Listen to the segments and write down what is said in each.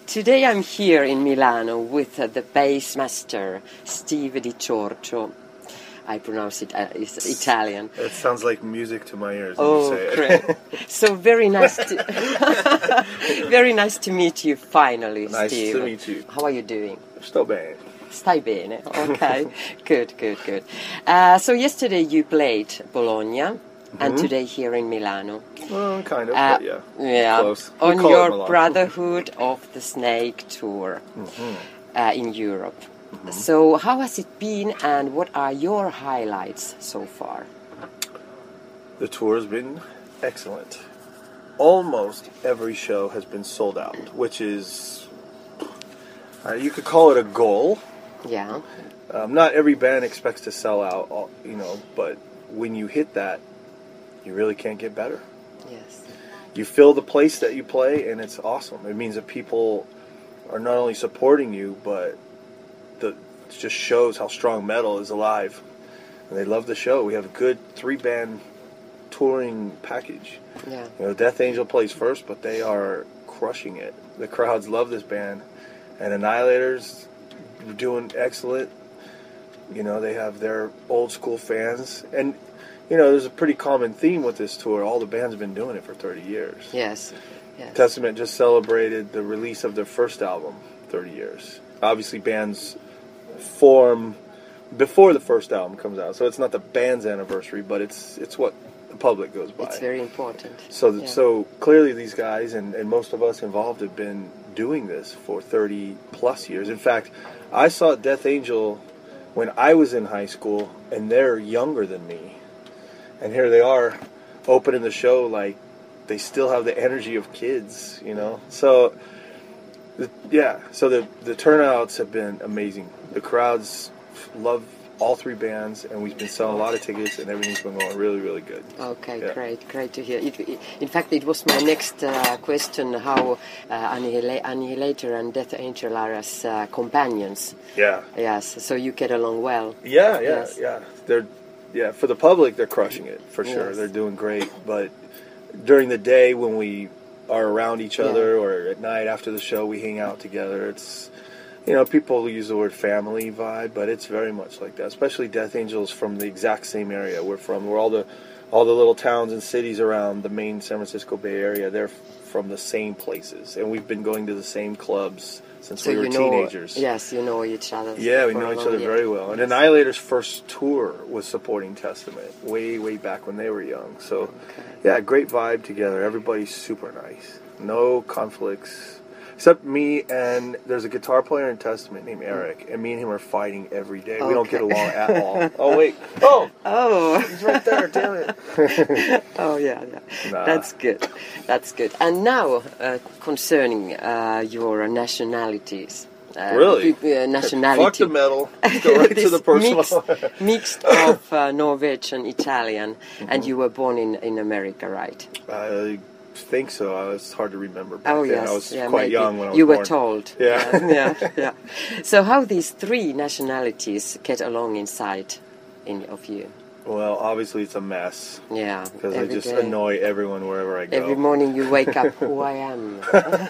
Today I'm here in Milano with the bass master Steve Di Giorgio. I pronounce it it's Italian. It sounds like music to my ears. Oh, When you say great! it. So very nice, very nice to meet you finally, Nice Steve. to meet you. How are you doing? Sto bene. Stai bene. Okay, good. So yesterday you played Bologna, and today here in Milano. Well, kind of, but yeah. Yeah, Close. We on call it your Milan. Brotherhood of the Snake tour in Europe. So how has it been, and what are your highlights so far? The tour has been excellent. Almost every show has been sold out, which is, you could call it a goal. Yeah. Not every band expects to sell out, but when you hit that, you really can't get better. Yes. You fill the place that you play, and it's awesome. It means that people are not only supporting you, but it just shows how strong metal is alive. And they love the show. We have a good 3-band touring package. Yeah. Death Angel plays first, but they are crushing it. The crowds love this band. And Annihilators doing excellent. They have their old school fans. And, there's a pretty common theme with this tour. All the bands have been doing it for 30 years. Yes. Testament just celebrated the release of their first album, 30 years. Obviously, bands form before the first album comes out, so it's not the band's anniversary, but it's what the public goes by. It's very important. So clearly these guys and most of us involved have been doing this for 30 plus years. In fact, I saw Death Angel when I was in high school, and they're younger than me. And here they are opening the show like they still have the energy of kids, So, the turnouts have been amazing. The crowds love all 3 bands, and we've been selling a lot of tickets, and everything's been going really, really good. Okay, yeah. Great to hear. In fact, it was my next question, how Annihilator and Death Angel are as companions. Yeah. Yes, so you get along well. Yeah. Yes. For the public, they're crushing it, for sure. Yes. They're doing great, but during the day when we are around each other or at night after the show, we hang out together. It's, people use the word family vibe, but it's very much like that, especially Death Angels from the exact same area we're from. We're all the little towns and cities around the main San Francisco Bay Area, they're from the same places, and we've been going to the same clubs since we were teenagers. Yes, you know each other. Yeah, we know each other very well. And Annihilator's first tour was supporting Testament way back when they were young. So, great vibe together. Everybody's super nice. No conflicts. Except me, and there's a guitar player in Testament named Eric, and me and him are fighting every day. We don't get along at all. Oh, wait. Oh! He's right there, damn it. Oh, yeah. Nah. That's good. And now, concerning your nationalities. Really? Nationality. Fuck the metal. Go right to the personal. Mixed of Norwegian, Italian, and you were born in America, right? I think so. It's hard to remember back then. Yes. I was quite young when I was You born. were told. Yeah. Yeah. So how these 3 nationalities get along inside of you? Well, obviously it's a mess. Yeah. Because I just annoy everyone wherever I go. Every morning you wake up, who I am.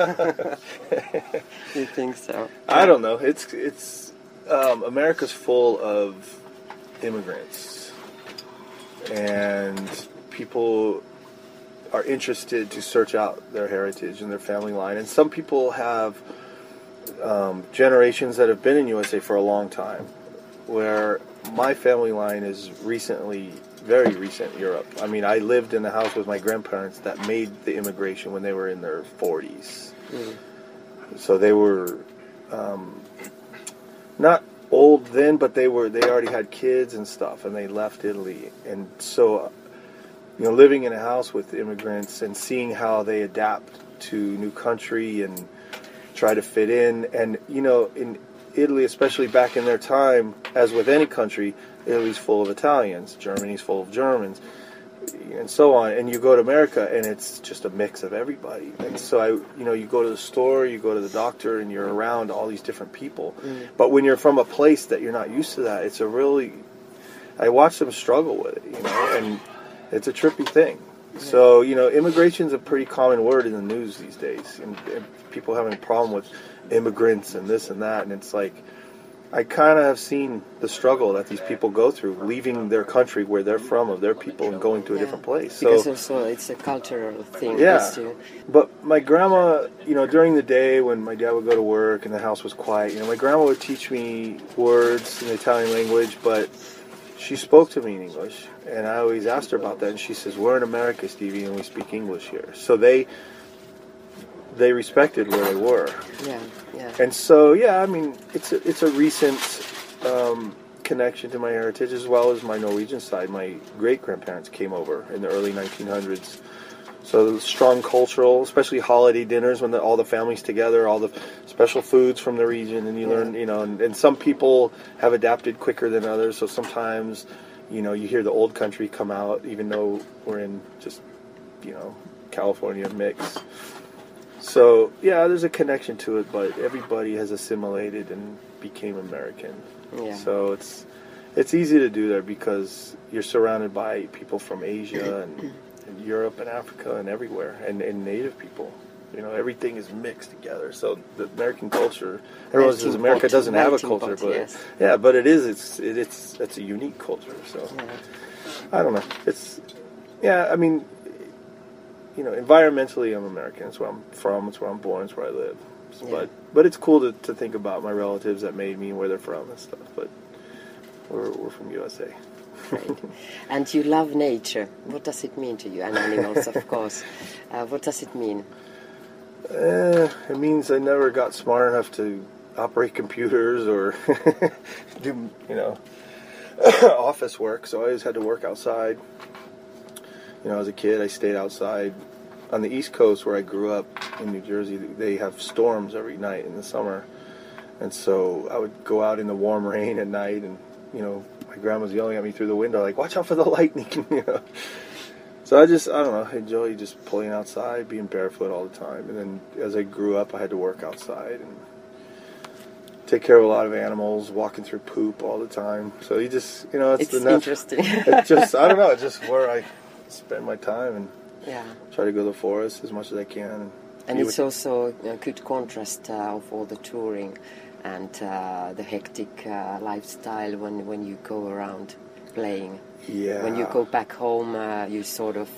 You think so? I don't know. It's America's full of immigrants, and people are interested to search out their heritage and their family line. And some people have generations that have been in USA for a long time, where my family line is very recent Europe. I mean, I lived in a house with my grandparents that made the immigration when they were in their 40s. So they were not old then, but they already had kids and stuff, and they left Italy. And so, living in a house with immigrants and seeing how they adapt to new country and try to fit in, and in Italy, especially back in their time, as with any country, Italy's full of Italians, Germany's full of Germans, and so on. And you go to America, and it's just a mix of everybody. And so, you go to the store, you go to the doctor, and you're around all these different people. But when you're from a place that you're not used to that, I watch them struggle with it, and it's a trippy thing. So, immigration's a pretty common word in the news these days. And people having a problem with immigrants and this and that. And it's like, I kind of have seen the struggle that these people go through, leaving their country where they're from, of their people, and going to a different place. Because also it's a cultural thing. Yeah. But my grandma, during the day when my dad would go to work and the house was quiet, my grandma would teach me words in the Italian language, but she spoke to me in English. And I always asked her about that, and she says, "We're in America, Stevie, and we speak English here." So they respected where they were. Yeah. And so, it's a recent connection to my heritage, as well as my Norwegian side. My great-grandparents came over in the early 1900s. So strong cultural, especially holiday dinners when all the family's together, all the special foods from the region, and you learn, and some people have adapted quicker than others. So sometimes, you hear the old country come out, even though we're in just, California mix. So, there's a connection to it, but everybody has assimilated and became American. Yeah. So it's easy to do there because you're surrounded by people from Asia and Europe and Africa and everywhere, and native people. Everything is mixed together. So the American culture, everyone says America doesn't have a culture, but but it is. It's a unique culture. So I don't know. Environmentally, I'm American. It's where I'm from. It's where I'm born. It's where I live. But it's cool to think about my relatives that made me and where they're from and stuff. But we're from USA. Right. And you love nature. What does it mean to you? And animals, of course. What does it mean? It means I never got smart enough to operate computers or do, office work. So I always had to work outside. As a kid, I stayed outside. On the East Coast, where I grew up in New Jersey, they have storms every night in the summer. And so I would go out in the warm rain at night, and, my grandma's yelling at me through the window, like, "Watch out for the lightning," So I don't know, I enjoy just playing outside, being barefoot all the time. And then as I grew up, I had to work outside and take care of a lot of animals, walking through poop all the time. So you just, it's interesting. It's just, I don't know, it's just where I spend my time and try to go to the forest as much as I can. And it's also a good contrast of all the touring and the hectic lifestyle when you go around playing. Yeah. When you go back home, you sort of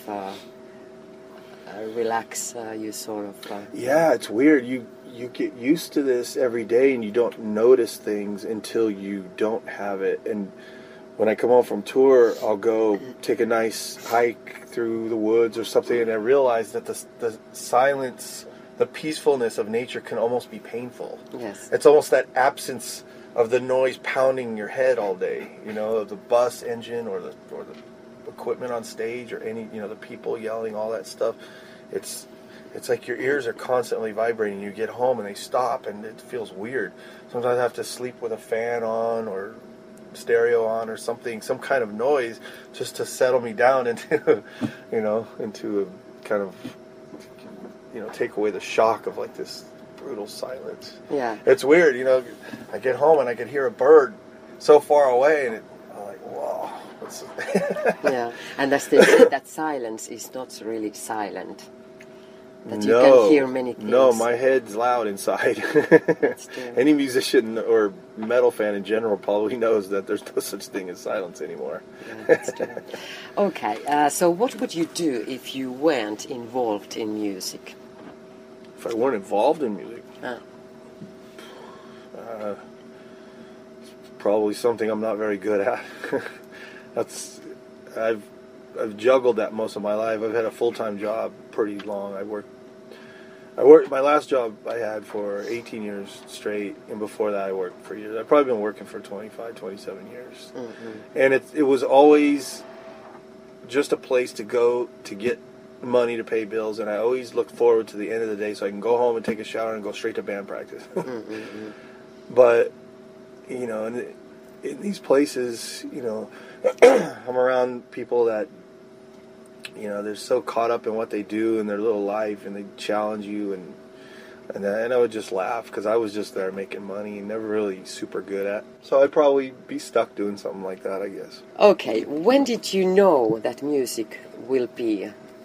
relax. You sort of. It's weird. You get used to this every day, and you don't notice things until you don't have it. And when I come home from tour, I'll go take a nice hike through the woods or something, and I realize that the silence, the peacefulness of nature can almost be painful. Yes. It's almost that absence of the noise pounding your head all day, the bus engine or the equipment on stage or any, the people yelling, all that stuff. It's like your ears are constantly vibrating. You get home and they stop, and it feels weird. Sometimes I have to sleep with a fan on or stereo on or something, some kind of noise, just to settle me down into, into a kind of, take away the shock of like this brutal silence. Yeah. It's weird, I get home and I can hear a bird so far away, and I'm like, whoa. Yeah, and as they say, that silence is not really silent. That you can hear many things. No, my head's loud inside. That's true. Any musician or metal fan in general probably knows that there's no such thing as silence anymore. Yeah, that's true. Okay, so what would you do if you weren't involved in music? If I weren't involved in music? Probably something I'm not very good at. I've juggled that most of my life. I've had a full-time job pretty long. I worked my last job I had for 18 years straight, and before that I worked for years. I've probably been working for 25, 27 years. Mm-hmm. And it was always just a place to go to get money to pay bills, and I always looked forward to the end of the day so I can go home and take a shower and go straight to band practice. Mm-hmm. But, in these places, I'm around people that, they're so caught up in what they do in their little life, and they challenge you, and I would just laugh because I was just there making money and never really super good at. So I'd probably be stuck doing something like that, I guess. Okay, when did you know that music will be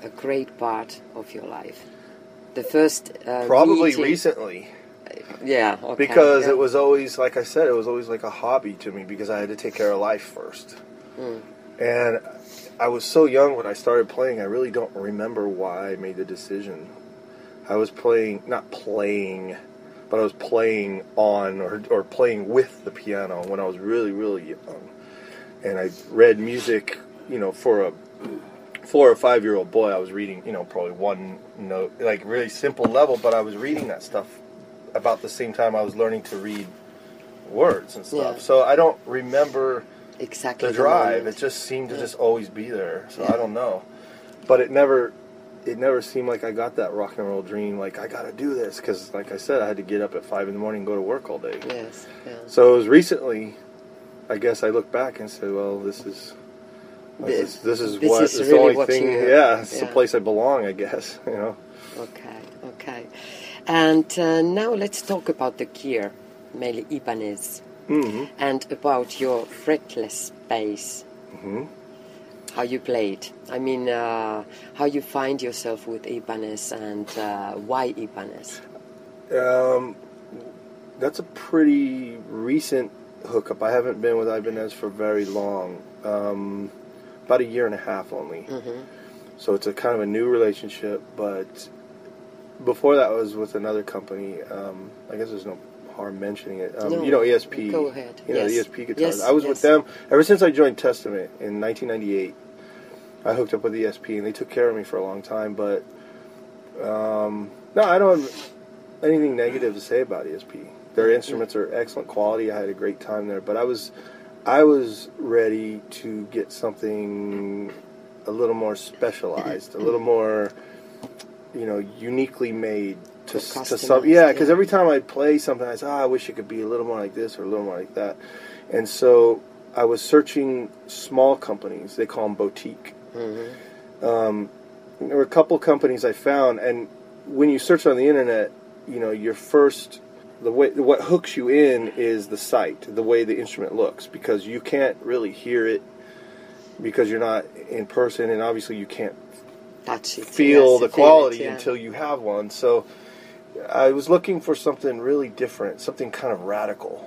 a great part of your life? The first Probably meeting, recently. yeah, okay, Because yeah. it was always, like I said, it was always like a hobby to me because I had to take care of life first. Mm. And I was so young when I started playing, I really don't remember why I made the decision. I was not playing, but I was playing on or playing with the piano when I was really, really young. And I read music, for a 4 or 5-year-old boy, I was reading, probably one note, like really simple level, but I was reading that stuff about the same time I was learning to read words and stuff. Yeah. So I don't remember Exactly the drive. moment. It just seemed to Yeah. just always be there. So Yeah. I don't know. But it never seemed like I got that rock and roll dream, like I got to do this. Because like I said, I had to get up at 5 in the morning and go to work all day. Yes, yeah. So it was recently, I guess I look back and say, well, this is This the really only what thing. you- Yeah, it's the yeah. place I belong, I guess. Okay. And now let's talk about the gear, mainly Ibanez, Mm-hmm. and about your fretless bass. Mm-hmm. How you play it. I mean, how you find yourself with Ibanez and why Ibanez? That's a pretty recent hookup. I haven't been with Ibanez for very long. About a year and a half only. Mm-hmm. So it's a kind of a new relationship, but before that I was with another company. I guess there's no harm mentioning it. No, ESP. go ahead. The Yes. ESP guitars. Yes, I was yes. with them ever since I joined Testament in 1998. I hooked up with ESP, and they took care of me for a long time. But no, I don't have anything negative to say about ESP. Their instruments are excellent quality. I had a great time there, but I was ready to get something a little more specialized, a little more, uniquely made to some. Customized, Yeah, because yeah. every time I play something, I say, I wish it could be a little more like this or a little more like that. And so I was searching small companies. They call them boutique. Mm-hmm. There were a couple companies I found, and when you search on the internet, what hooks you in is the site, the way the instrument looks, because you can't really hear it because you're not in person, and obviously you can't Touch it. feel yes, the feel quality it, yeah. until you have one. So I was looking for something really different, something kind of radical,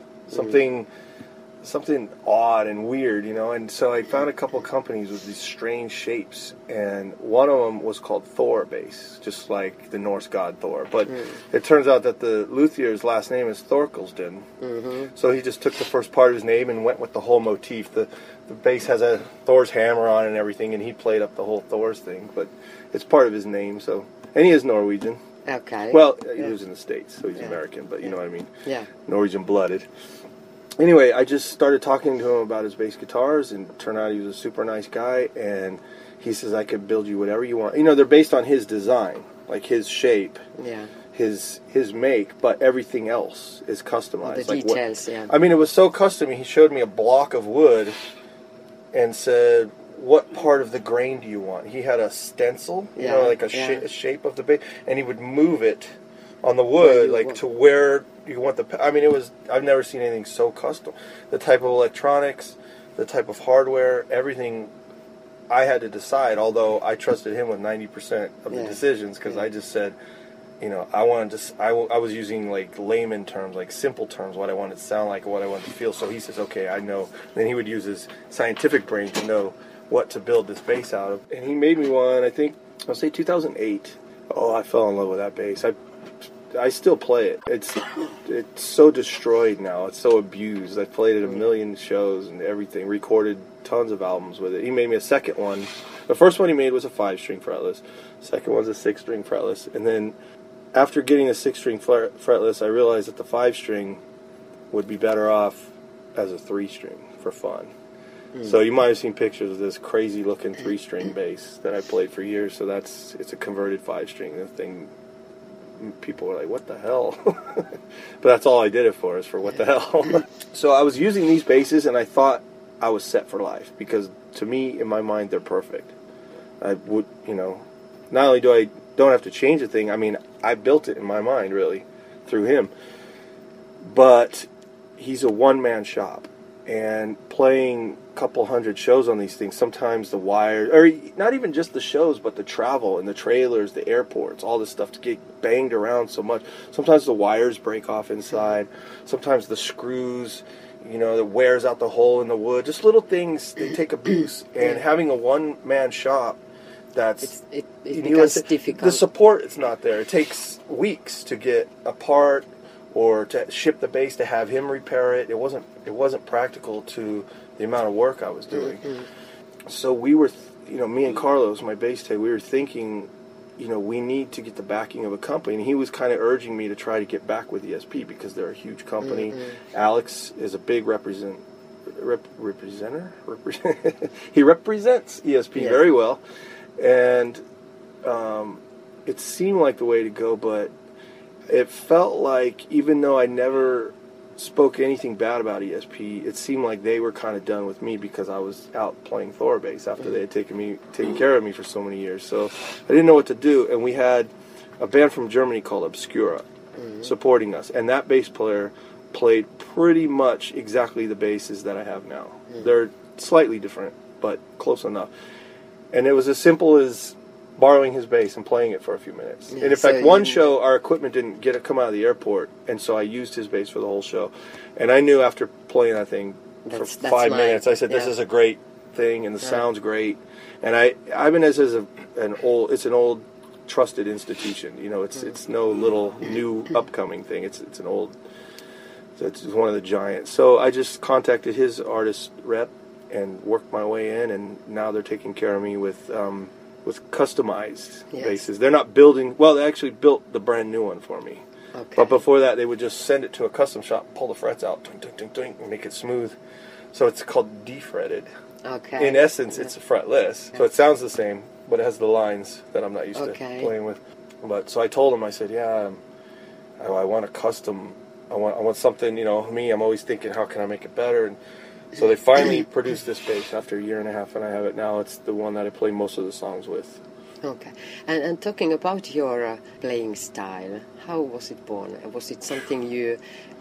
something odd and weird, and so I found a couple companies with these strange shapes, and one of them was called Thor bass, just like the Norse god Thor, but it turns out that the luthier's last name is Thorkelsden, so he just took the first part of his name and went with the whole motif. The bass has a Thor's hammer on it and everything, and he played up the whole Thor's thing, but it's part of his name, and he is Norwegian. Okay. Well, he lives in the States, so he's American, but you know what I mean. Yeah. Norwegian blooded. Anyway, I just started talking to him about his bass guitars, and it turned out he was a super nice guy, and he says, I could build you whatever you want. They're based on his design, like his shape, Yeah. his make, but everything else is customized. The details, yeah. I mean, it was so custom, he showed me a block of wood and said, what part of the grain do you want? He had a stencil, like a shape of the bass, and he would move it on the wood, to where you want I've never seen anything so custom. The type of electronics, the type of hardware, everything I had to decide, although I trusted him with 90% of the decisions, because I just said, I was using like layman terms, like simple terms, what I wanted to sound like, what I wanted to feel. So he says, okay, I know. Then he would use his scientific brain to know what to build this bass out of. And he made me one, I think, I'll say 2008. Oh, I fell in love with that bass. I still play it. It's so destroyed now. It's so abused. I've played it a million shows and everything. Recorded tons of albums with it. He made me a second one. The first one he made was a 5-string fretless. Second one's a 6-string fretless. And then after getting a 6-string fretless, I realized that the 5-string would be better off as a 3-string for fun. So you might have seen pictures of this crazy looking 3-string bass that I played for years. So it's a converted 5-string. The thing, people were like, what the hell? But that's all I did it for, is for what the hell. So I was using these basses, and I thought I was set for life, because to me, in my mind, they're perfect. I would, not only don't have to change a thing, I built it in my mind, really, through him. But he's a one-man shop, and playing couple hundred shows on these things. Sometimes the wires, or not even just the shows, but the travel and the trailers, the airports, all this stuff to get banged around so much. Sometimes the wires break off inside. Sometimes the screws, that wears out the hole in the wood. Just little things, they take abuse. And having a one-man shop, it becomes difficult. The support is not there. It takes weeks to get a part or to ship the bass, to have him repair it. It wasn't practical to the amount of work I was doing. So we were, me and Carlos, my bass tech, we were thinking, we need to get the backing of a company. And he was kind of urging me to try to get back with ESP because they're a huge company. Alex is a big representer. He represents ESP very well. And it seemed like the way to go, but it felt like, even though I never spoke anything bad about ESP, it seemed like they were kind of done with me because I was out playing Thor bass after they had taken care of me for so many years. So I didn't know what to do, and we had a band from Germany called Obscura supporting us, and that bass player played pretty much exactly the basses that I have now. They're slightly different, but close enough. And it was as simple as borrowing his bass and playing it for a few minutes. And in fact, one show, our equipment didn't come out of the airport, and so I used his bass for the whole show. And I knew after playing that thing for 5 minutes, I said, this is a great thing, and the sound's great. And Ibanez is an old trusted institution. It's no little new upcoming thing. It's one of the giants. So I just contacted his artist rep and worked my way in, and now they're taking care of me with customized basses. They're not building. Well, they actually built the brand new one for me. Okay. But before that, they would just send it to a custom shop, pull the frets out, ding, ding, ding, ding, and make it smooth. So it's called defretted. Okay. In essence, it's fretless, so it sounds the same, but it has the lines that I'm not used to playing with. But so I told him, I said, I want a custom. I want something. Me, I'm always thinking, how can I make it better? And so they finally produced this bass after a year and a half, and I have it now. It's the one that I play most of the songs with. Okay. And talking about your playing style, how was it born? Was it something it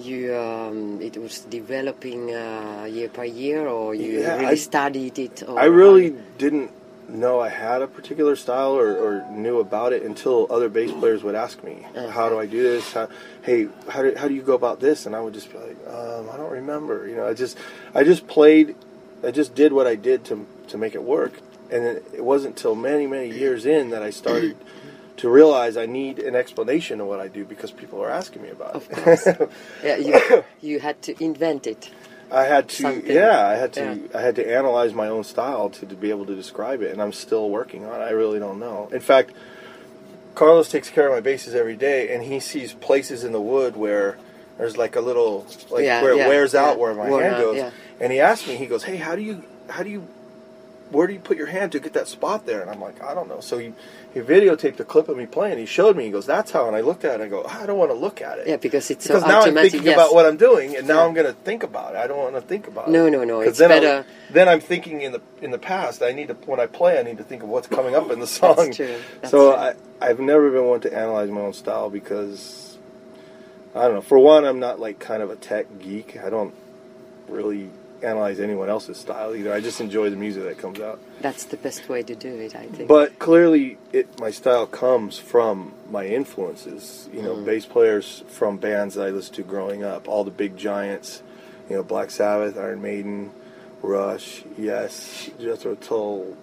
was developing year by year, or you really studied it? Or I really didn't know I had a particular style or knew about it until other bass players would ask me, how do I do this? How do you go about this? And I would just be like, I don't remember. I just played, I just did what I did to make it work. And it wasn't until many, many years in that I started to realize I need an explanation of what I do because people are asking me about it. Of course. You had to invent it. I had to, I had to analyze my own style to be able to describe it, and I'm still working on it. I really don't know. In fact, Carlos takes care of my basses every day, and he sees places in the wood where there's like a little, where it wears out where my hand goes. Yeah. And he asked me, he goes, hey, where do you put your hand to get that spot there? And I'm like, I don't know. So he videotaped a clip of me playing. He showed me. He goes, that's how. And I looked at it. And I go, I don't want to look at it. Yeah, because now I'm thinking about what I'm doing, and now I'm going to think about it. I don't want to think about it. No. It's better. Then I'm thinking in the past. When I play, I need to think of what's coming up in the song. That's true. I've never been one to analyze my own style because I don't know. For one, I'm not like kind of a tech geek. I don't really analyze anyone else's style either. I just enjoy the music that comes out. That's the best way to do it, I think. But clearly, my style comes from my influences. Bass players from bands that I listened to growing up. All the big giants. Black Sabbath, Iron Maiden, Rush, Yes, Jethro Tull.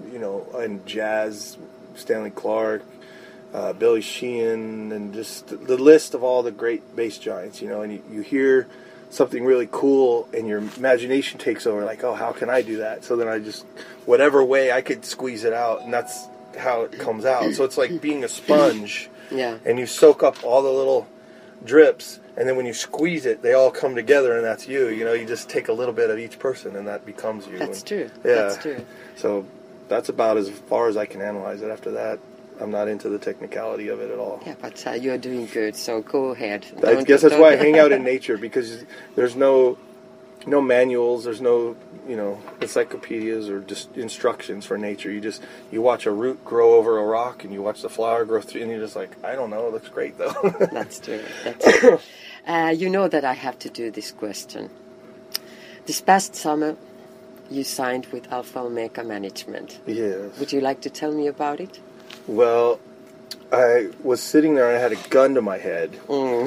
And jazz, Stanley Clarke, Billy Sheehan, and just the list of all the great bass giants. And you hear something really cool and your imagination takes over, like, oh, how can I do that? So then I just, whatever way I could squeeze it out, and that's how it comes out. So it's like being a sponge, and you soak up all the little drips, and then when you squeeze it, they all come together, and that's you. You just take a little bit of each person, and that becomes you. That's true. Yeah. That's true. So that's about as far as I can analyze it. After that, I'm not into the technicality of it at all. Yeah, but you're doing good, so go ahead. I guess that's why I hang out in nature, because there's no manuals, there's no encyclopedias or just instructions for nature. You watch a root grow over a rock, and you watch the flower grow through, and you're just like, I don't know, it looks great though. That's true. That's true. You know that I have to do this question. This past summer, you signed with Alpha Omega Management. Yes. Would you like to tell me about it? Well, I was sitting there and I had a gun to my head. Mm.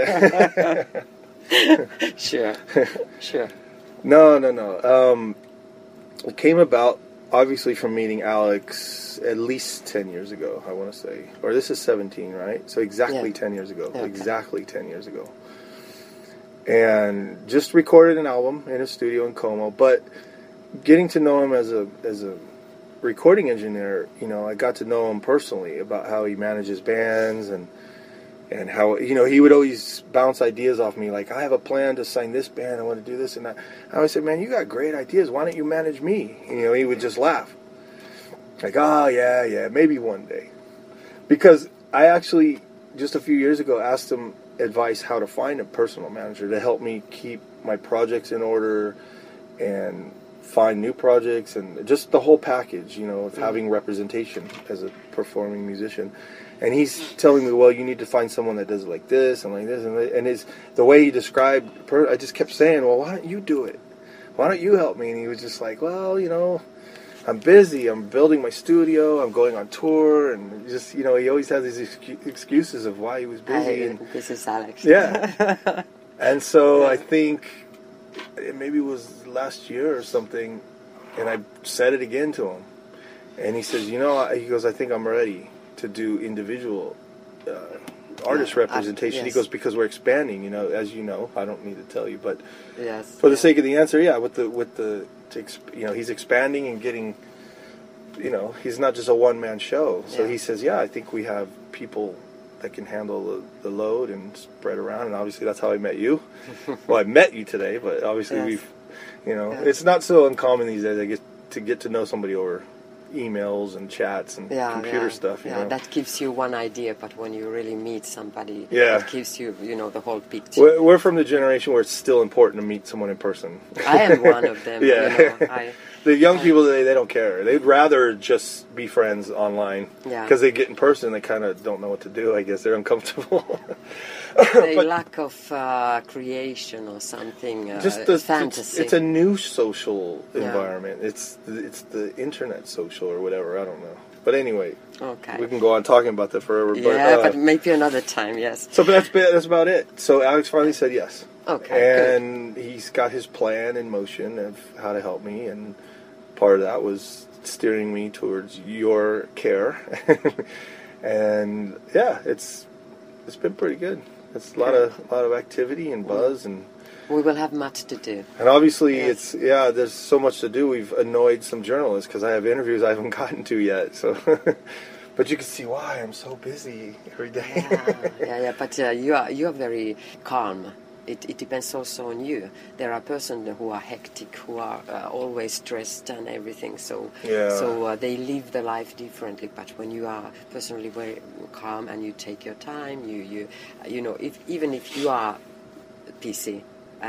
And Sure. Sure. No. It came about, obviously, from meeting Alex at least 10 years ago, I want to say. Or this is 17, right? So exactly 10 years ago. Okay. Exactly 10 years ago. And just recorded an album in a studio in Como. But getting to know him as a recording engineer, you know, I got to know him personally about how he manages bands and how, you know, he would always bounce ideas off me, like, I have a plan to sign this band, I want to do this and that. I always said, man, you got great ideas, why don't you manage me? You know, he would just laugh. Like, oh, yeah, maybe one day. Because I actually, just a few years ago, asked him advice how to find a personal manager to help me keep my projects in order and find new projects and just the whole package, you know, of having representation as a performing musician. And he's telling me, well, you need to find someone that does it like this and like this. And the way he described, I just kept saying, well, why don't you do it? Why don't you help me? And he was just like, well, you know, I'm busy. I'm building my studio. I'm going on tour. And just, you know, he always has these excuses of why he was busy. This is Alex. Yeah. And so I think maybe it was last year or something, and I said it again to him. And he says, you know, he goes, I think I'm ready to do individual artist representation. Yes. He goes, because we're expanding, you know, as you know, I don't need to tell you, but Yes. for the sake of the answer, yeah, you know, he's expanding and getting, you know, he's not just a one-man show. So he says, yeah, I think we have people that can handle the load and spread around, and obviously that's how I met you. Well, I met you today, but obviously we've, you know, it's not so uncommon these days. I get to know somebody over emails and chats and computer stuff. You know? That gives you one idea, but when you really meet somebody, it gives you, you know, the whole picture. We're from the generation where it's still important to meet someone in person. I am one of them. Yeah. You know, the young people today, they don't care. They'd rather just be friends online. Yeah. Because they get in person, they kind of don't know what to do, I guess. They're uncomfortable. The lack of creation or something, just fantasy. It's a new social environment. It's the internet social or whatever. I don't know. But anyway, we can go on talking about that forever. Yeah, but maybe another time. Yes. So that's about it. So Alex finally said yes. Okay. And he's got his plan in motion of how to help me, and part of that was steering me towards your care. And yeah, it's been pretty good. It's a lot of activity and buzz, and we will have much to do. And obviously, there's so much to do. We've annoyed some journalists because I have interviews I haven't gotten to yet. So, but you can see why I'm so busy every day. Yeah. But you are very calm. It depends also on you. There are persons who are hectic, who are always stressed and everything. So they live the life differently. But when you are personally very calm and you take your time, you know, even if you are busy,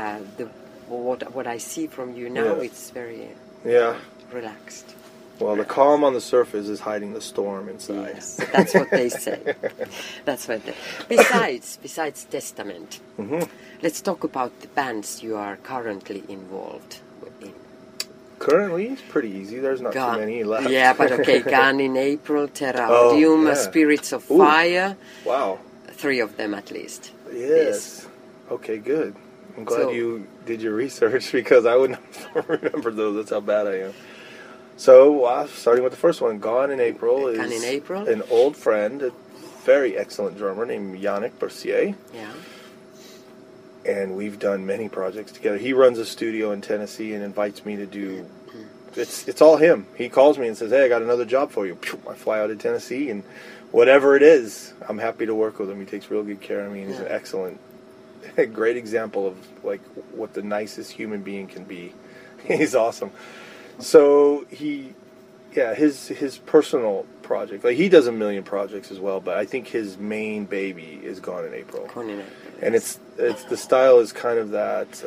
what I see from you now, it's very relaxed. Well, the calm on the surface is hiding the storm inside. Yes, that's what they say. That's what they... Besides Testament, let's talk about the bands you are currently involved in. Currently, it's pretty easy. There's not too many left. Yeah, but okay, Gone in April, Terra Odium, Spirits of Fire. Wow. 3 of them at least. Yes. Okay, good. I'm glad you did your research because I would not remember those. That's how bad I am. So, starting with the first one, Gone in April is an old friend, a very excellent drummer named Yannick Bercier. Yeah. And we've done many projects together. He runs a studio in Tennessee and invites me to do... It's all him. He calls me and says, hey, I got another job for you. I fly out to Tennessee, and whatever it is, I'm happy to work with him. He takes real good care of me, and he's an excellent, great example of like what the nicest human being can be. He's awesome. So his personal project, like he does a million projects as well, but I think his main baby is Gone in April. And it's the style is kind of that.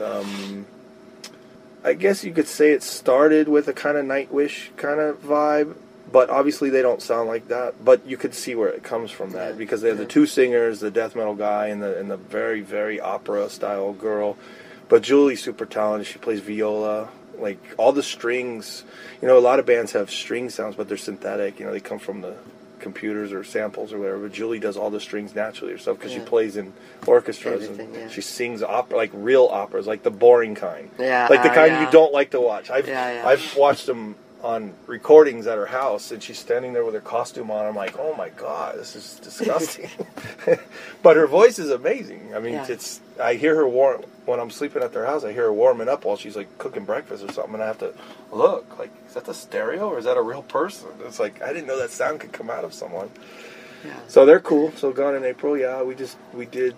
I guess you could say it started with a kind of Nightwish kind of vibe, but obviously they don't sound like that. But you could see where it comes from that because they have the 2 singers, the death metal guy, and the very very opera style girl. But Julie's super talented. She plays viola. Like all the strings, you know, a lot of bands have string sounds, but they're synthetic. You know, they come from the computers or samples or whatever. But Julie does all the strings naturally herself because she plays in orchestras and she sings opera, like real operas, like the boring kind, like the kind you don't like to watch. I've watched them on recordings at her house, and she's standing there with her costume on. I'm like, oh my god, this is disgusting. But her voice is amazing. I mean, I hear her when I'm sleeping at their house. I hear her warming up while she's like cooking breakfast or something, and I have to look like, is that the stereo or is that a real person? It's like, I didn't know that sound could come out of someone. So they're cool. So Gone in April, we did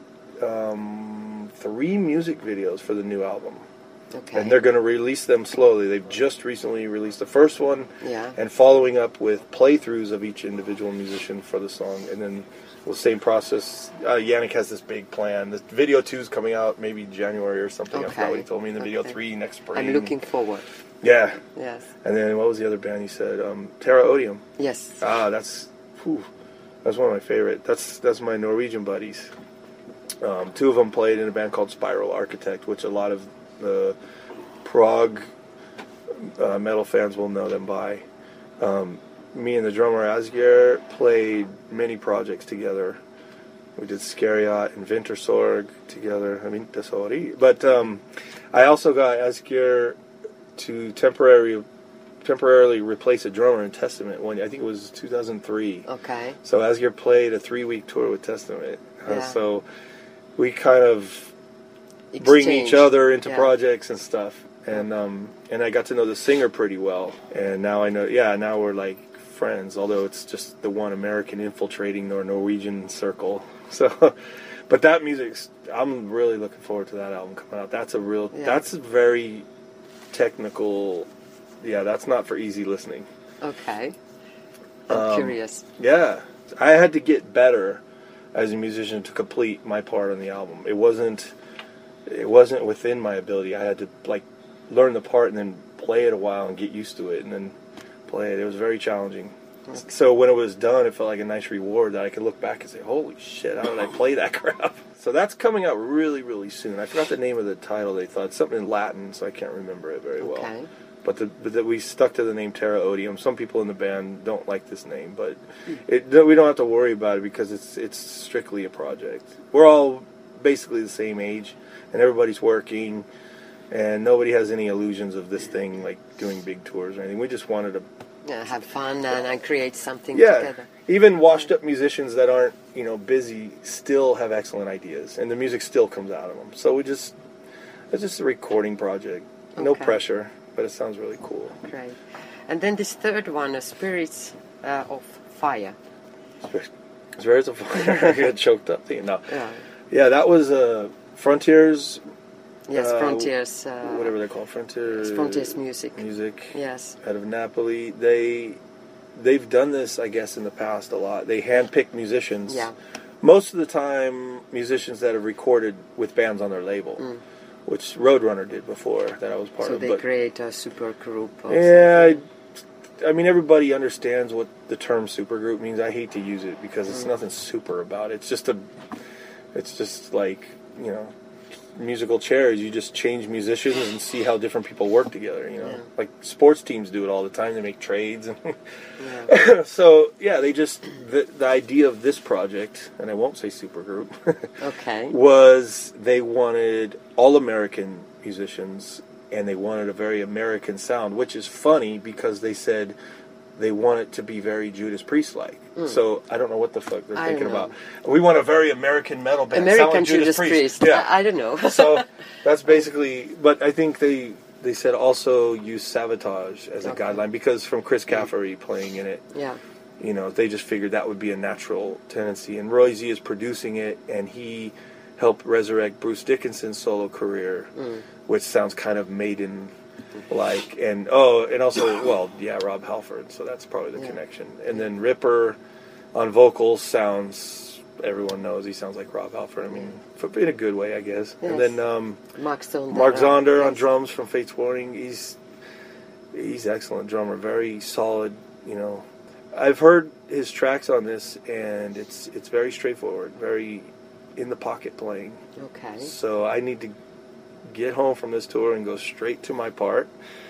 3 music videos for the new album. Okay. And they're going to release them slowly. They've just recently released the first one, and following up with playthroughs of each individual musician for the song. And then the same process. Yannick has this big plan. The video 2 is coming out maybe January or something. I forgot what he told me. And the video 3 next spring. I'm looking forward. Yeah. Yes. And then what was the other band you said? Terra Odium. Yes. That's one of my favorite. That's my Norwegian buddies. 2 of them played in a band called Spiral Architect, which a lot of the prog metal fans will know them by. Me and the drummer Asgeir played many projects together. We did Scariot and Vintersorg together. I mean, but I also got Asgeir to temporarily replace a drummer in Testament. I think it was 2003. Okay. So Asgeir played a 3-week tour with Testament. So we kind of bring each other into projects and stuff, and I got to know the singer pretty well, and now I know. Now we're like friends. Although it's just the one American infiltrating our Norwegian circle. So, but that music's. I'm really looking forward to that album coming out. That's That's a very technical. Yeah, that's not for easy listening. Okay. I'm curious. Yeah, I had to get better as a musician to complete my part on the album. It wasn't within my ability. I had to like learn the part and then play it a while and get used to it and then play it. It was very challenging. Okay. So when it was done, it felt like a nice reward that I could look back and say, holy shit, how did I play that crap? So that's coming out really, really soon. I forgot the name of the title. They thought something in Latin, so I can't remember it very well. Okay. But we stuck to the name Terra Odium. Some people in the band don't like this name, but we don't have to worry about it because it's strictly a project. We're all basically the same age, and everybody's working, and nobody has any illusions of this thing like doing big tours or anything. We just wanted to have fun and create something together. Even washed up musicians that aren't busy still have excellent ideas, and the music still comes out of them. So it's just a recording project. No pressure. But it sounds really cool. Great. And then this third one, Spirits of Fire. Spirits of Fire. I got choked up thinking. No. Yeah, that was Frontiers. Yes, Frontiers. Whatever they're called, Frontiers Music. Yes. Out of Napoli. They've done this, I guess, in the past a lot. They handpick musicians. Yeah. Most of the time, musicians that have recorded with bands on their label. Which Roadrunner did before that I was part of. So they create a super group. I mean, everybody understands what the term supergroup means. I hate to use it because it's nothing super about it. It's just like, musical chairs. You just change musicians and see how different people work together, Like sports teams do it all the time. They make trades. So, they just, the idea of this project, and I won't say supergroup, was they wanted all American musicians, and they wanted a very American sound, which is funny because they said they want it to be very Judas Priest-like. So I don't know what the fuck they're thinking about. We want a very American metal band. American Judas Priest. Yeah. I don't know. So that's basically, but I think they said also use Sabotage as a guideline because from Chris Caffery playing in it, they just figured that would be a natural tendency. And Roy Z is producing it, and he helped resurrect Bruce Dickinson's solo career, which sounds kind of Maiden-like. And also, Rob Halford, so that's probably the connection. And then Ripper on vocals everyone knows he sounds like Rob Halford. I mean, in a good way, I guess. Yes. And then Mark Zonder on drums from Fates Warning. He's excellent drummer, very solid. I've heard his tracks on this, and it's very straightforward, very in the pocket playing. Okay. So I need to get home from this tour and go straight to my part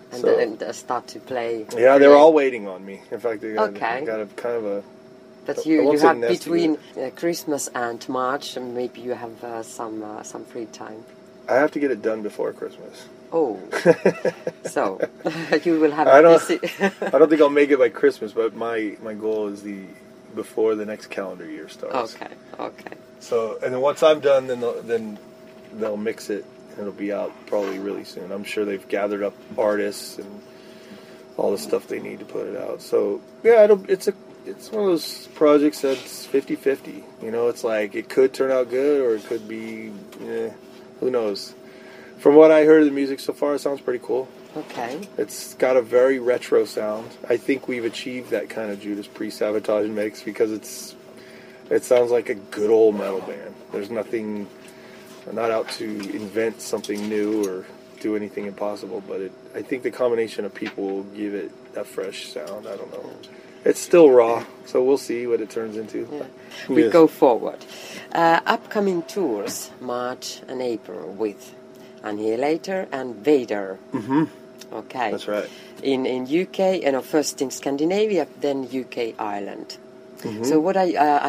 and So- then start to play. Yeah, they were all waiting on me. In fact, they got, Okay. got a kind of a... But I you won't say have nasty, between Christmas and March, and maybe you have some free time. I have to get it done before Christmas. Oh, so you will have I a don't- busy. I don't think I'll make it by Christmas, but my goal is before the next calendar year starts. Okay. So, and then once I'm done, then they'll mix it, and it'll be out probably really soon. I'm sure they've gathered up artists and all the stuff they need to put it out. So, yeah, it's one of those projects that's 50-50. You know, it's like it could turn out good, or it could be, who knows. From what I heard of the music so far, it sounds pretty cool. Okay. It's got a very retro sound. I think we've achieved that kind of Judas Priest Sabotage mix because it sounds like a good old metal band. There's nothing, I'm not out to invent something new or do anything impossible, but I think the combination of people will give it a fresh sound. I don't know. It's still raw, so we'll see what it turns into. Yeah. We Yes. go forward. Upcoming tours, March and April, with Annihilator and Vader. Mm-hmm. Okay. That's right. In UK, first in Scandinavia, then UK, Ireland. Mm-hmm. So what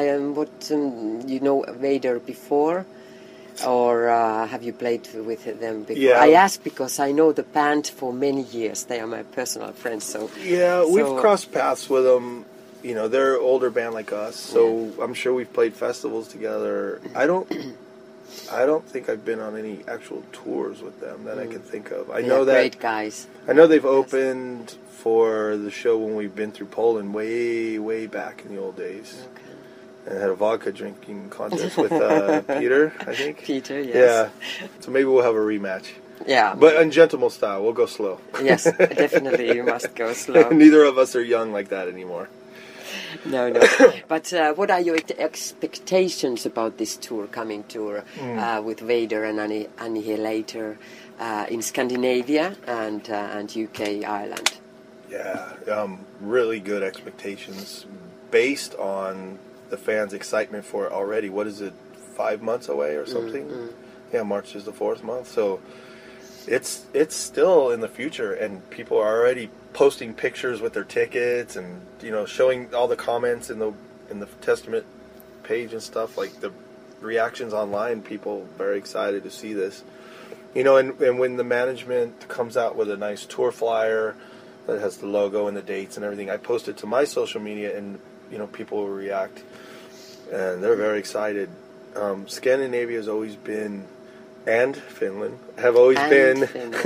you know Vader before, or have you played with them before? Yeah. I ask because I know the band for many years. They are my personal friends. So Yeah, we've So- crossed paths with them. You know, they're an older band like us, so I'm sure we've played festivals together. I don't think I've been on any actual tours with them that I can think of. I they know are that great guys. I know they've opened for the show when we've been through Poland way back in the old days, Okay. and had a vodka drinking contest with Peter, I think. Peter, yes. Yeah, so maybe we'll have a rematch, Yeah. but in gentleman style. We'll go slow. Yes, definitely. You must go slow. Neither of us are young like that anymore. No. But what are your expectations about this coming tour with Vader and Annihilator in Scandinavia and UK, Ireland? Yeah, really good expectations based on the fans' excitement for it already. What is it, 5 months away or something? Yeah, March is the 4th month, so it's still in the future, and people are already posting pictures with their tickets, and showing all the comments in the Testament page and stuff, like the reactions online. People very excited to see this, and when the management comes out with a nice tour flyer that has the logo and the dates and everything, I post it to my social media, and people will react, and they're very excited. Scandinavia has always been, and Finland have always been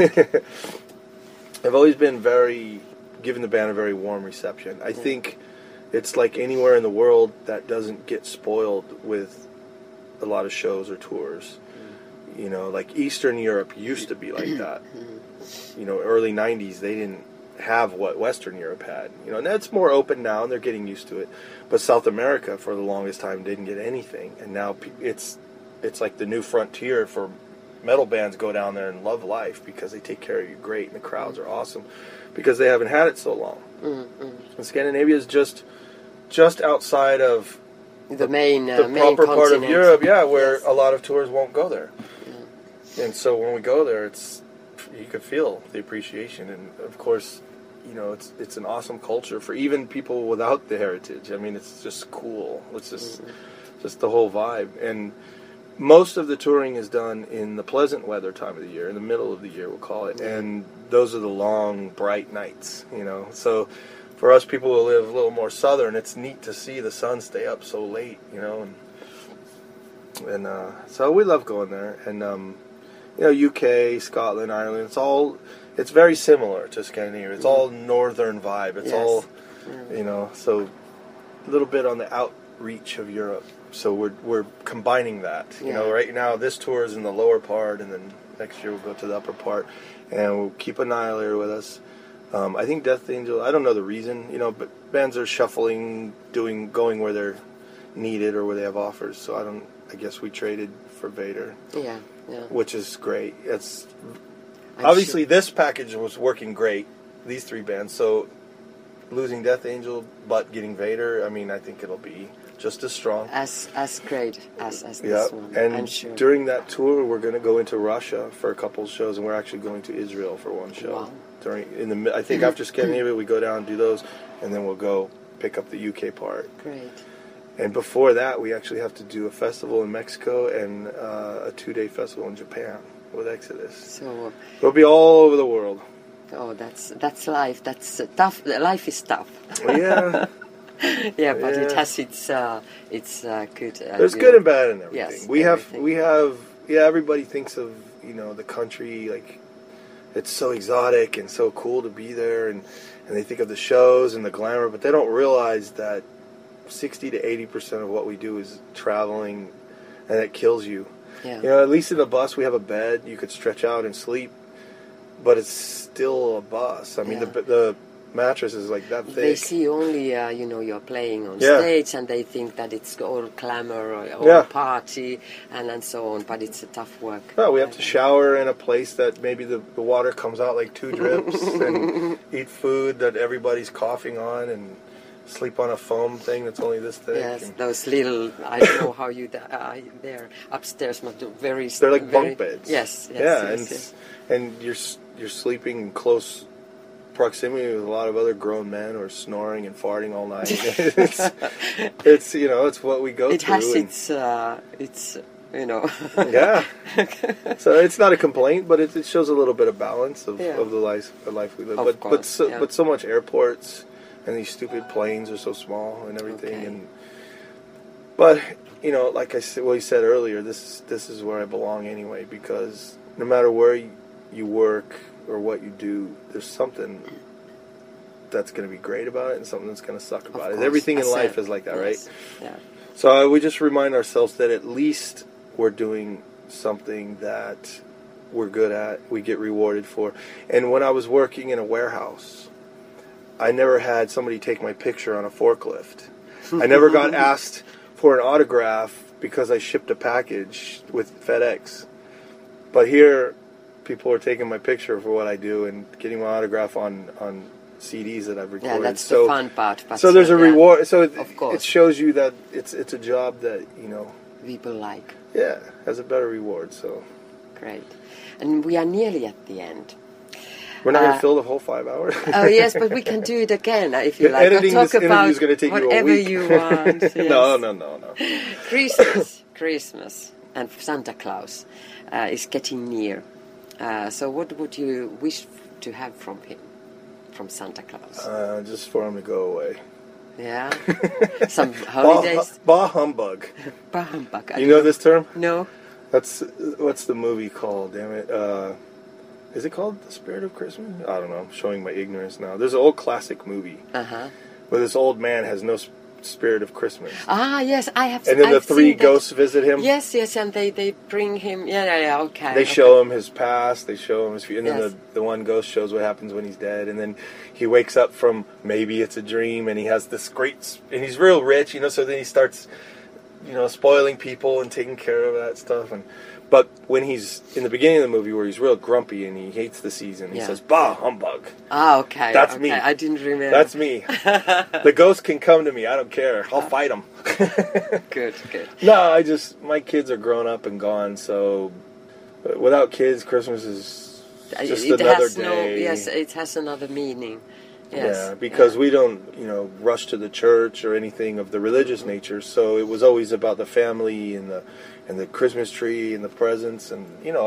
have always been given the band a very warm reception. I think it's like anywhere in the world that doesn't get spoiled with a lot of shows or tours. Like Eastern Europe used to be like that. Early 90s, they didn't have what Western Europe had. And that's more open now, and they're getting used to it. But South America, for the longest time, didn't get anything. And now it's like the new frontier for metal bands. Go down there and love life because they take care of you great, and the crowds are awesome because they haven't had it so long. And Scandinavia is just outside of The main the main proper part of continent. Europe, where Yes. a lot of tours won't go there. And so when we go there, you could feel the appreciation, and of course, it's an awesome culture for even people without the heritage. I mean, it's just cool. It's just the whole vibe. And most of the touring is done in the pleasant weather time of the year, in the middle of the year, we'll call it. And those are the long, bright nights, So for us people who live a little more southern, it's neat to see the sun stay up so late, and so we love going there. And UK, Scotland, Ireland, it's very similar to Scandinavia. It's all northern vibe. It's Yes. all, so a little bit on the outreach of Europe. So we're combining that. Right now this tour is in the lower part, and then next year we'll go to the upper part, and we'll keep Annihilator with us. I think Death Angel, I don't know the reason, but bands are shuffling, going where they're needed or where they have offers. So I guess we traded for Vader. Yeah. Which is great. It's I'm obviously this package was working great, these three bands. So losing Death Angel but getting Vader, I mean, I think it'll be just as strong. As great as Yeah, this one. and I'm sure. during that tour, we're going to go into Russia for a couple shows, and we're actually going to Israel for one show. Wow. I think after Scandinavia we go down and do those, and then we'll go pick up the UK part. Great. And before that, we actually have to do a festival in Mexico and a 2-day festival in Japan with Exodus. So we'll be all over the world. Oh, that's life. That's tough. Life is tough. Yeah. Yeah, but it has its good. There's good and bad in everything. Yes, we have. Yeah, everybody thinks of the country like it's so exotic and so cool to be there, and they think of the shows and the glamour, but they don't realize that 60 to 80% of what we do is traveling, and it kills you. Yeah. At least in a bus we have a bed you could stretch out and sleep, but it's still a bus. I mean, the mattress is like that thick. They see only, you're playing on stage, and they think that it's all glamour or party and so on, but it's a tough work. Well, we have to shower in a place that maybe the water comes out like 2 drips, and eat food that everybody's coughing on, and sleep on a foam thing that's only this thick. Yes, those little, I don't know how they're upstairs, but they're like bunk beds. Yes. And you're sleeping in close proximity with a lot of other grown men who are snoring and farting all night. it's what we go through. It has its. Yeah. So it's not a complaint, but it shows a little bit of balance of the life we live. But so much airports and these stupid planes are so small and everything. Okay. But like I said, what you said earlier, this is where I belong anyway, because no matter where you work or what you do, there's something that's going to be great about it and something that's going to suck about it. Everything in life is like that, right? Yeah. So we just remind ourselves that at least we're doing something that we're good at, we get rewarded for. And when I was working in a warehouse, I never had somebody take my picture on a forklift. I never got asked for an autograph because I shipped a package with FedEx. But here, people are taking my picture for what I do and getting my autograph on CDs that I've recorded. Yeah, that's the fun part. But so there's a reward. So of course, it shows you that it's a job that people like. Yeah, has a better reward. So great, and we are nearly at the end. We're not going to fill the whole 5 hours. Oh yes, but we can do it again if you like. Editing this interview is going to take whatever you a week. You want. Yes. No. Christmas, and Santa Claus is getting near. So what would you wish to have from him, from Santa Claus? Just for him to go away. Yeah? Some holidays? Bah humbug. Bah humbug. You know this term? No. What's the movie called, damn it? Is it called The Spirit of Christmas? I don't know. I'm showing my ignorance now. There's an old classic movie where this old man has no spirit of Christmas. Ah, yes, I have. And then the 3 ghosts visit him. Yes, and they bring him. Yeah, okay. They show him his past. They show him his future. And then the one ghost shows what happens when he's dead. And then he wakes up from maybe it's a dream, and he has this great, and he's real rich, so then he starts, spoiling people and taking care of that stuff. But when he's in the beginning of the movie where he's real grumpy and he hates the season, he says, bah, humbug. Ah, okay. That's me. I didn't remember. That's me. The ghost can come to me. I don't care. I'll fight him. Good. No, my kids are grown up and gone, so without kids, Christmas is just another day. It has another meaning. Yes. Yeah, because we don't, rush to the church or anything of the religious nature, so it was always about the family and the Christmas tree and the presents and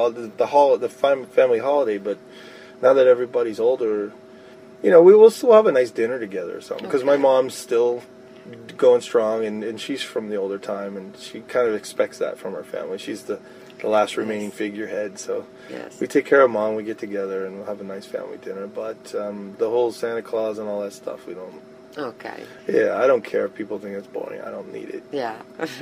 the family holiday. But now that everybody's older, we will still have a nice dinner together or something. Because my mom's still going strong, and she's from the older time, and she kind of expects that from her family. She's the last remaining figurehead, so we take care of Mom. We get together and we'll have a nice family dinner. But the whole Santa Claus and all that stuff, we don't. Okay. Yeah, I don't care if people think it's boring. I don't need it. Yeah.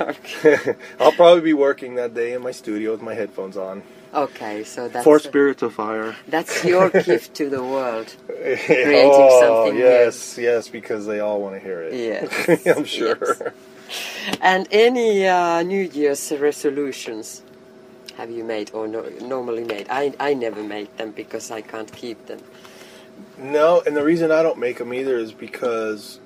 I'll probably be working that day in my studio with my headphones on. Okay, so that's... For Spirits of Fire. That's your gift to the world. Creating something new. Yes, because they all want to hear it. Yes. I'm sure. Yes. And any New Year's resolutions have you made or normally made? I never make them because I can't keep them. No, and the reason I don't make them either is because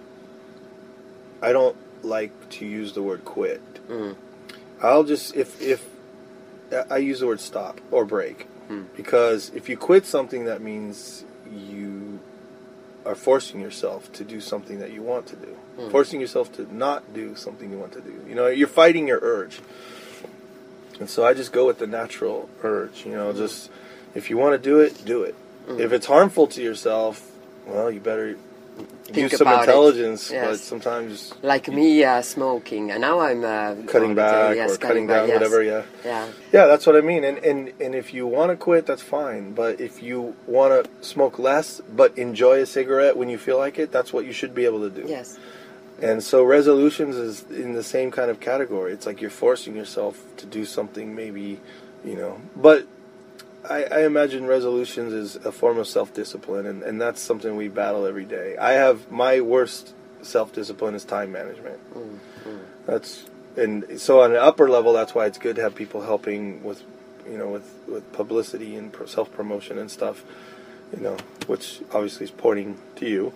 I don't like to use the word quit. I'll just, if I use the word stop or break, because if you quit something, that means you are forcing yourself to do something that you want to do. Forcing yourself to not do something you want to do. You know, you're fighting your urge. And so I just go with the natural urge. You know, just if you want to do it, do it. If it's harmful to yourself, well, you better use some intelligence. Yes. But sometimes, like me smoking, and now I'm cutting back or cutting down, whatever. Yeah, that's what I mean. And if you want to quit, that's fine. But if you want to smoke less but enjoy a cigarette when you feel like it, that's what you should be able to do. Yes. And so resolutions is in the same kind of category. It's like you're forcing yourself to do something, maybe, you know. But I imagine resolutions is a form of self-discipline, and that's something we battle every day. I have my worst self-discipline is time management. And so on an upper level, that's why it's good to have people helping with, you know, with publicity and self-promotion and stuff, you know, which obviously is pointing to you.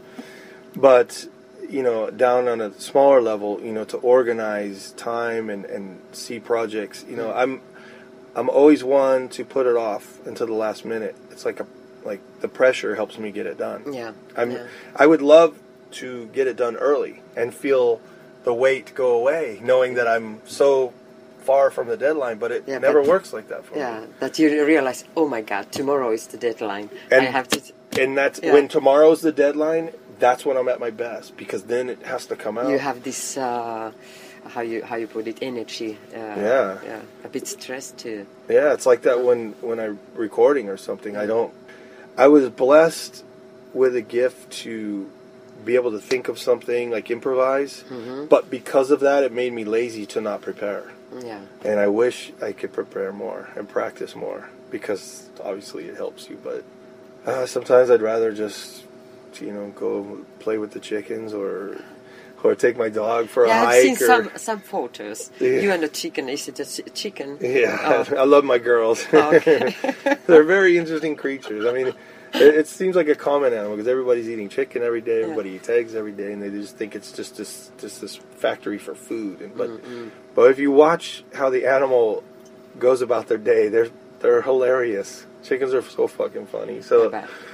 But you know, down on a smaller level, you know, to organize time and see projects. You know, I'm always one to put it off until the last minute. It's like the pressure helps me get it done. Yeah. I would love to get it done early and feel the weight go away, knowing that I'm so far from the deadline, but it never works like that for me. Yeah, that you realize, oh my God, tomorrow is the deadline. And, I have to. And that's when tomorrow's the deadline. That's when I'm at my best, because then it has to come out. You have this, how you put it, energy. A bit stressed too. Yeah, it's like that when I'm recording or something. I was blessed with a gift to be able to think of something, like improvise. But because of that, it made me lazy to not prepare. Yeah. And I wish I could prepare more and practice more, because obviously it helps you. But sometimes I'd rather just, you know, go play with the chickens or take my dog for a hike. I've seen some photos. You and the chicken. Is it a chicken? Yeah, I love my girls. Oh, okay. They're very interesting creatures. I mean, it seems like a common animal because everybody's eating chicken every day. Everybody eats eggs every day, and they just think it's just this factory for food. But if you watch how the animal goes about their day, they're hilarious. Chickens are so fucking funny. So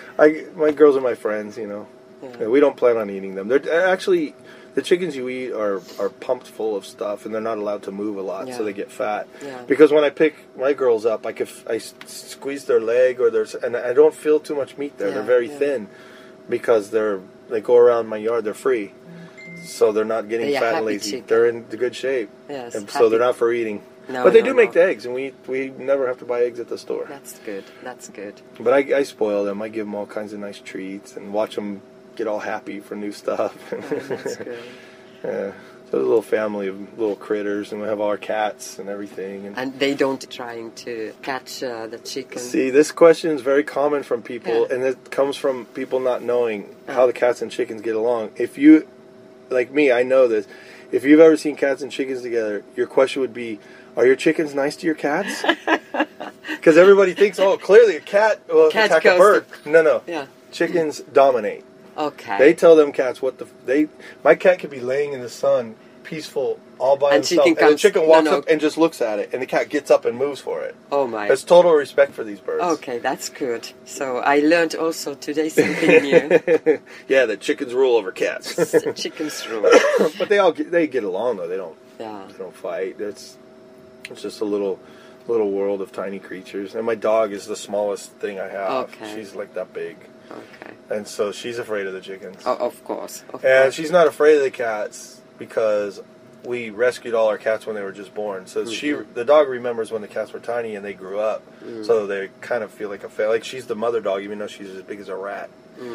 my girls are my friends, you know. Yeah. We don't plan on eating them. They're actually, the chickens you eat are pumped full of stuff, and they're not allowed to move a lot, so they get fat. Yeah. Because when I pick my girls up, I squeeze their leg and I don't feel too much meat there. They're very thin because they go around my yard. They're free, so they're not getting fat and lazy. Chicken. They're in good shape, and so they're not for eating. No, but they do make the eggs, and we never have to buy eggs at the store. That's good. That's good. But I spoil them. I give them all kinds of nice treats and watch them get all happy for new stuff. That's good. Yeah. So a little family of little critters, and we have all our cats and everything. And they don't trying to catch the chicken. See, this question is very common from people, and it comes from people not knowing how the cats and chickens get along. If you, like me, I know this. If you've ever seen cats and chickens together, your question would be, are your chickens nice to your cats? Because everybody thinks, clearly a cat will attack a bird. No. Yeah. Chickens dominate. Okay. They tell them cats my cat could be laying in the sun, peaceful, all by himself, and the chicken walks up and just looks at it, and the cat gets up and moves for it. Oh my. There's total respect for these birds. Okay, that's good. So I learned also today something new. Yeah, that chickens rule over cats. Chickens rule. But they get along though. They don't fight. It's just a little world of tiny creatures. And my dog is the smallest thing I have. Okay. She's like that big. Okay. And so she's afraid of the chickens. Oh, of course. And she's not afraid of the cats because we rescued all our cats when they were just born. So the dog remembers when the cats were tiny and they grew up. So they kind of feel like a family. Like she's the mother dog, even though she's as big as a rat.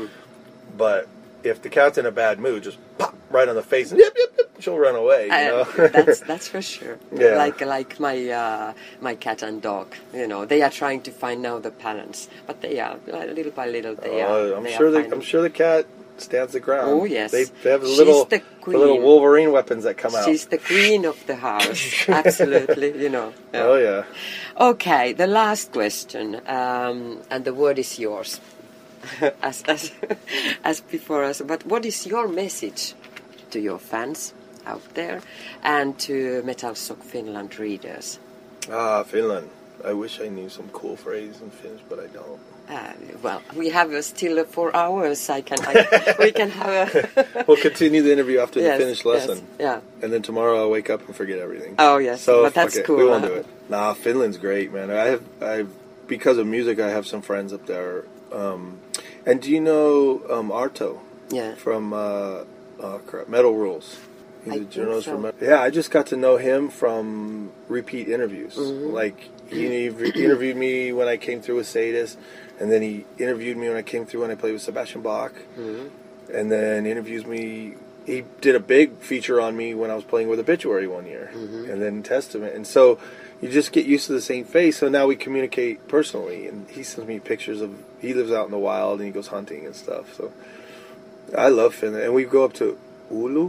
But if the cat's in a bad mood, just pop right on the face and yip, she'll run away. You know? That's for sure. Yeah. Like my cat and dog. You know, they are trying to find now the balance, but they are little by little. I'm sure the cat stands the ground. Oh yes, they have the little Wolverine weapons that come out. She's the queen of the house. Absolutely, you know. Yeah. Oh yeah. Okay, the last question, and the word is yours. as before us, but what is your message to your fans out there and to Metal Shock Finland readers? Finland. I wish I knew some cool phrases in Finnish, but I don't. Well, we have still 4 hours. We can have a... We'll continue the interview after Yes, the Finnish lesson. yes, yeah. And then tomorrow I'll wake up and forget everything. Oh, yes. So but that's fuck it. cool. We won't do it. Nah, Finland's great, man. I've because of music, I have some friends up there. And do you know Arto? Yeah. From Metal Rules. He's I a think journalist so. from Yeah, I just got to know him from repeat interviews. Mm-hmm. Like, he interviewed me when I came through with Sadis, and then he interviewed me when I came through when I played with Sebastian Bach, and then interviews me. He did a big feature on me when I was playing with Obituary one year, and then Testament. And so you just get used to the same face. So now we communicate personally, and he sends me pictures of. He lives out in the wild and he goes hunting and stuff. So I love Finland, and we go up to Oulu.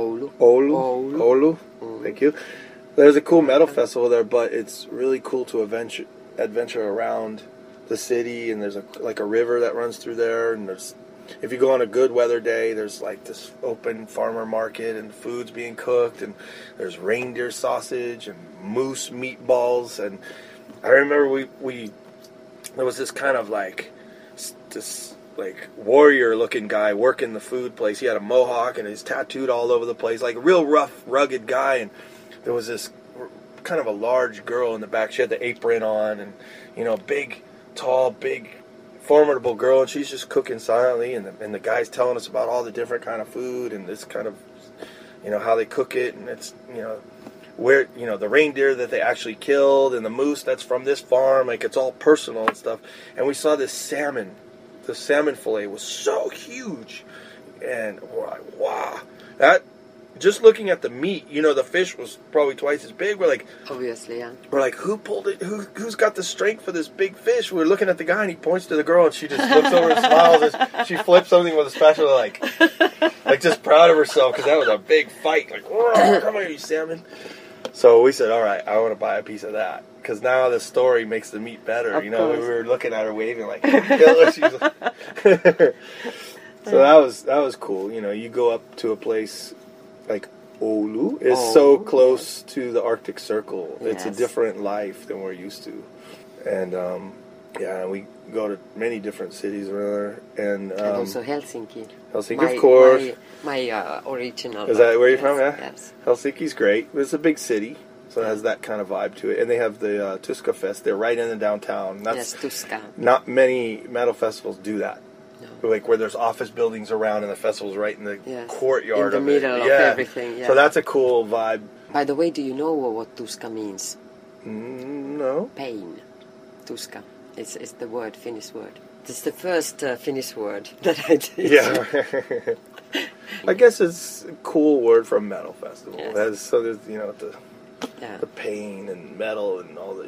Oulu. Thank you. There's a cool metal festival there, but it's really cool to adventure around the city, and there's a river that runs through there, and if you go on a good weather day, there's like this open farmer market and food's being cooked, and there's reindeer sausage and moose meatballs. And I remember there was this kind of this warrior looking guy working the food place. He had a mohawk and he's tattooed all over the place, like a real rough, rugged guy. And there was this kind of a large girl in the back. She had the apron on, and big, tall, big, formidable girl, and she's just cooking silently, and the guy's telling us about all the different kind of food and this kind of how they cook it, and it's where the reindeer that they actually killed and the moose that's from this farm, like it's all personal and stuff. And we saw this salmon. The salmon fillet was so huge, and we're like, wow, that. Just looking at the meat, the fish was probably twice as big. We're like, obviously, yeah. We're like, who pulled it? Who's got the strength for this big fish? We're looking at the guy, and he points to the girl, and she just looks over and smiles. And she flips something with a spatula, like just proud of herself, because that was a big fight. Like, whoa, come here, you salmon. So we said, all right, I want to buy a piece of that, because now the story makes the meat better. Of course. We were looking at her waving like, kill her. She's like so that was cool. You go up to a place like Oulu is so close to the Arctic Circle. It's a different life than we're used to. And we go to many different cities around there. And also Helsinki. Helsinki, of course. My original. Is that where you're from? Yeah. Yes. Helsinki's great. It's a big city, so it has that kind of vibe to it. And they have the Tuska Fest. They're right in the downtown. Yes, Tuska. Not many metal festivals do that. No. Like where there's office buildings around and the festival's right in the courtyard in the middle of everything. Yeah. So that's a cool vibe. By the way, do you know what Tuska means? No. Pain. Tuska. It's the word, Finnish word. It's the first Finnish word that I did. Yeah. I guess it's a cool word for a metal festival. Yes. So there's the pain and metal and all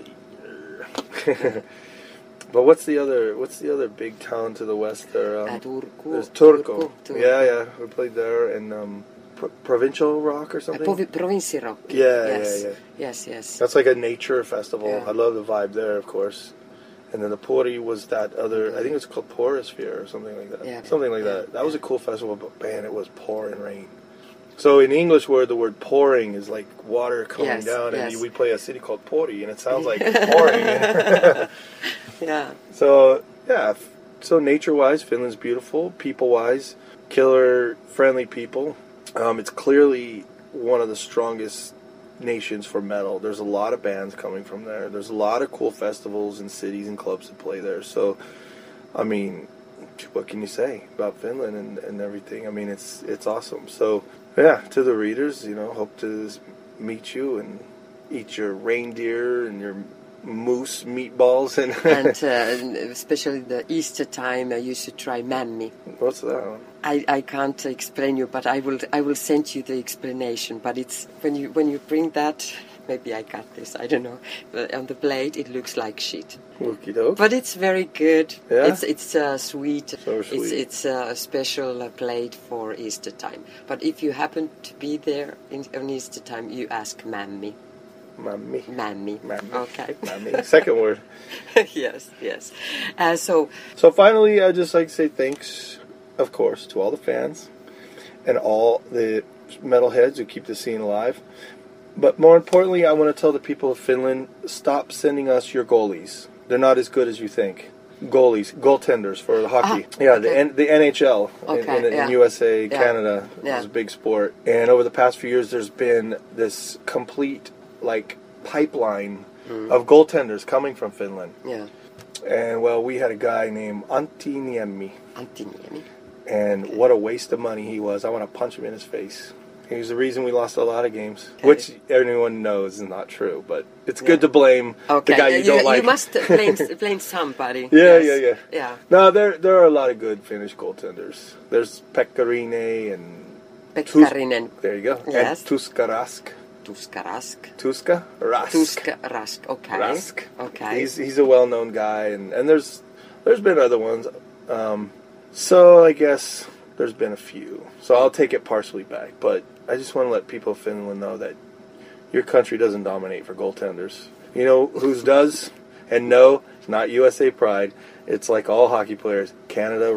the. But what's the other big town to the west there? Turku. There's Turku. Yeah. We played there, and Provincial Rock or something. Provinci Rock. Yeah. Yes. That's like a nature festival. Yeah. I love the vibe there, of course. And then the Pori was that other. I think it's called Porisphere or something like that. Yeah. Something like that. That was a cool festival, but man, it was pouring rain. So in English, the word pouring is like water coming down, and we play a city called Pori, and it sounds like pouring. Yeah. So nature-wise, Finland's beautiful. People-wise, killer, friendly people. It's clearly one of the strongest nations for metal. There's a lot of bands coming from there. There's a lot of cool festivals and cities and clubs that play there. So, I mean, what can you say about Finland and everything? I mean, it's awesome. So, yeah, to the readers, hope to meet you and eat your reindeer and your moose meatballs and especially the Easter time, you should try mammi. What's that? I can't explain you, but I will send you the explanation. But it's when you bring that, maybe I got this, I don't know. But on the plate, it looks like shit. Okie doke. But it's very good. Yeah? It's sweet. So sweet. It's a special plate for Easter time. But if you happen to be there on Easter time, you ask mammi. Mammi. Okay. Mammi. Second word. Yes. So finally, I'd just like to say thanks, of course, to all the fans and all the metalheads who keep the scene alive. But more importantly, I want to tell the people of Finland, stop sending us your goalies. They're not as good as you think. Goaltenders for the hockey. Okay. The NHL Okay, in USA, Yeah. Canada is a big sport. And over the past few years, there's been this complete pipeline of goaltenders coming from Finland. Yeah. And well, we had a guy named Antti Niemi. Antti Niemi. And what a waste of money he was. I want to punch him in his face. He was the reason we lost a lot of games, Okay. which everyone knows is not true. But it's good to blame Okay. the guy you don't like. You must blame somebody. Yeah. No, there are a lot of good Finnish goaltenders. There's Pekkarinen and Pekkarinen. There you go. Yes. And Tuska Rask. Tuska Rask. Tuska Rask. Tuska Rask. Okay. Rask. Okay. He's a well-known guy, and there's been other ones. So I guess there's been a few. So I'll take it partially back, but I just want to let people of Finland know that your country doesn't dominate for goaltenders. You know whose does? And no, it's not USA Pride. It's like all hockey players. Canada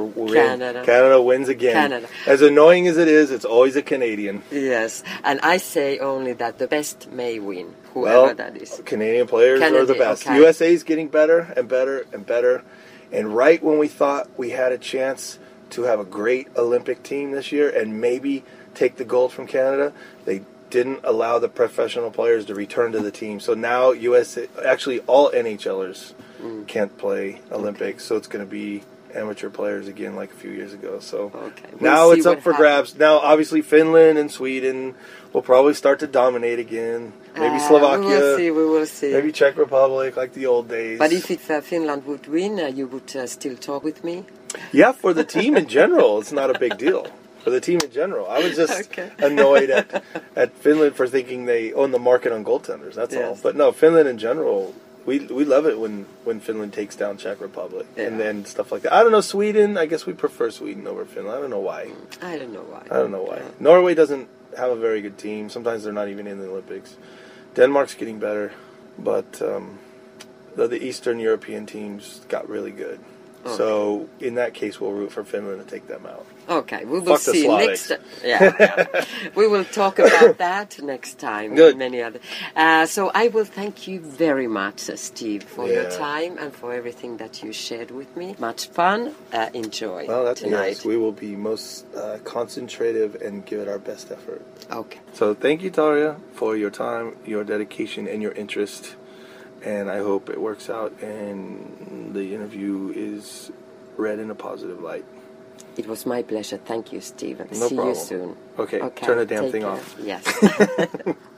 wins again. Canada. As annoying as it is, it's always a Canadian. Yes, and I say only that the best may win, whoever that is. Canadian players are the best. Okay. USA's getting better and better and better. And right when we thought we had a chance to have a great Olympic team this year and maybe take the gold from Canada, they didn't allow the professional players to return to the team. So now actually all NHLers can't play Olympics, so it's going to be amateur players again like a few years ago. So now it's up for grabs. Now obviously Finland and Sweden will probably start to dominate again. Maybe Slovakia. We will see. Maybe Czech Republic like the old days. But if Finland would win, you would still talk with me? Yeah, for the team in general, it's not a big deal. For the team in general. I was just annoyed at Finland for thinking they own the market on goaltenders. That's all. But no, Finland in general, we love it when Finland takes down Czech Republic and then stuff like that. I don't know, Sweden, I guess we prefer Sweden over Finland. I don't know why. I don't know why. Yeah. Norway doesn't have a very good team. Sometimes they're not even in the Olympics. Denmark's getting better, but the Eastern European teams got really good. Okay. So in that case, we'll root for Finland to take them out. Okay, we will see next. Yeah. We will talk about that next time. Good. Many other. So I will thank you very much, Steve, for your time and for everything that you shared with me. Much fun. Enjoy. Well, that's tonight. Nice. We will be most concentrative and give it our best effort. Okay. So thank you, Tarja, for your time, your dedication, and your interest. And I hope it works out and the interview is read in a positive light. It was my pleasure. Thank you, Stephen. No problem. See you soon. Okay, turn the damn thing off. Yes.